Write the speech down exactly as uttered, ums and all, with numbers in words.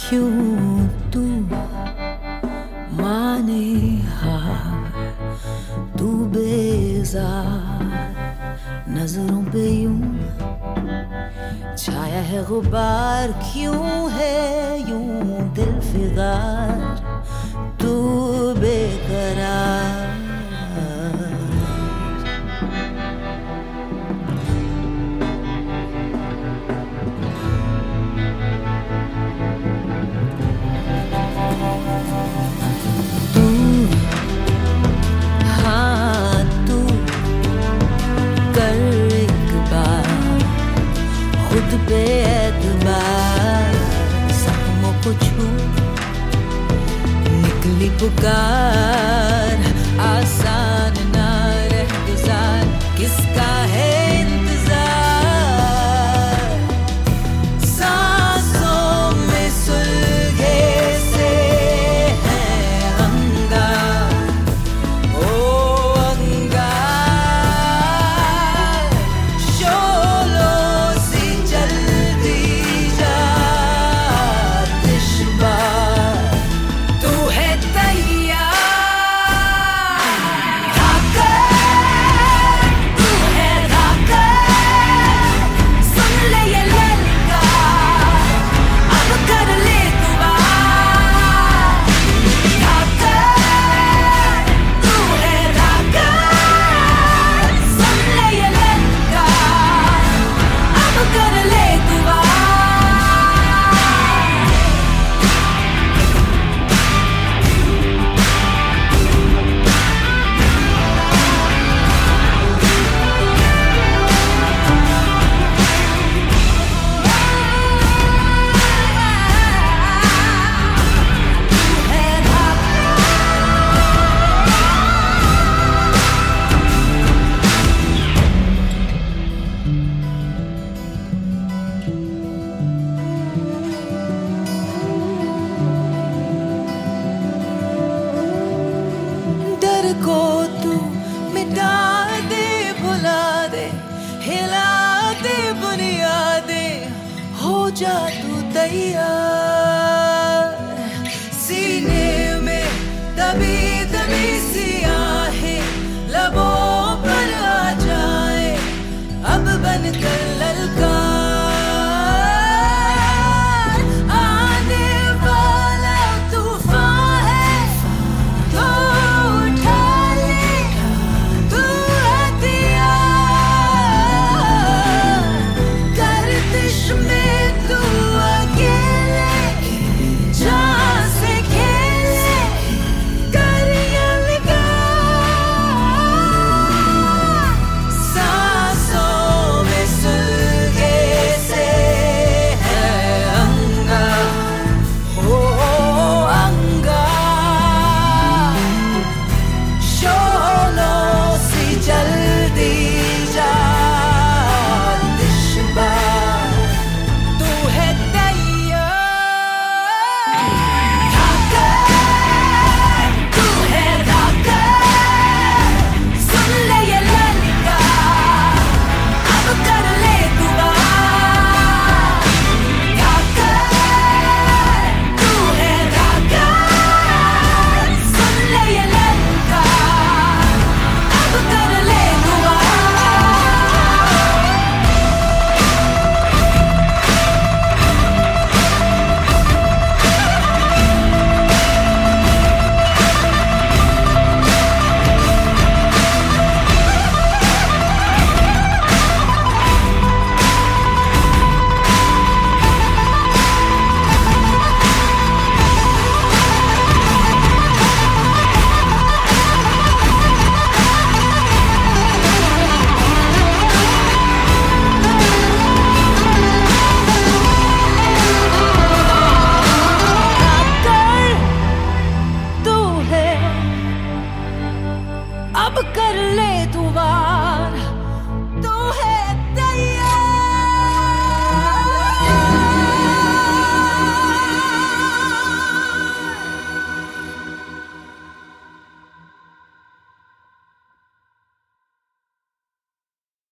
क्यों तू माने हार, तू बेजार नजरों पे यूं छाया है गुबार, क्यों है यूं दिल फिगार, तू बेकरार। खुद पे एतबार, जख्मों को छू निकली पुकार, आसान ना रह गुजार, किसका है इंतजार। सांसों में सुलगे से है अंगार, ओ अंगार, को तू मिटा दे, भुला दे, हिला दे बुनियादें, हो जा तू तैयार। सीने में दबी दबी सी आहें लबों पर आ जाए, अब बनकर ललकार। अब कर ले दुआ।